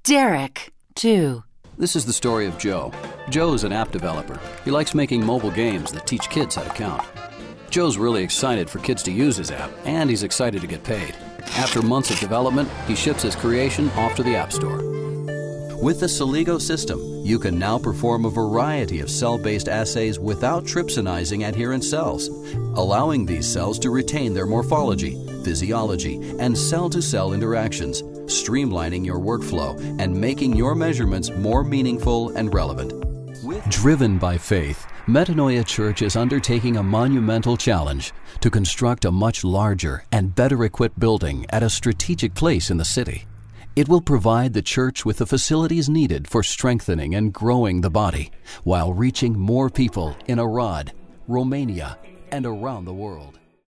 Derek, too. This is the story of Joe. Joe is an app developer. He likes making mobile games that teach kids how to count. Joe's really excited for kids to use his app, and he's excited to get paid. After months of development, he ships his creation off to the App Store. With the Celigo system, you can now perform a variety of cell-based assays without trypsinizing adherent cells, allowing these cells to retain their morphology, physiology, and cell-to-cell interactions, streamlining your workflow and making your measurements more meaningful and relevant. Driven by faith, Metanoia Church is undertaking a monumental challenge to construct a much larger and better equipped building at a strategic place in the city. It will provide the church with the facilities needed for strengthening and growing the body while reaching more people in Arad, Romania, and around the world.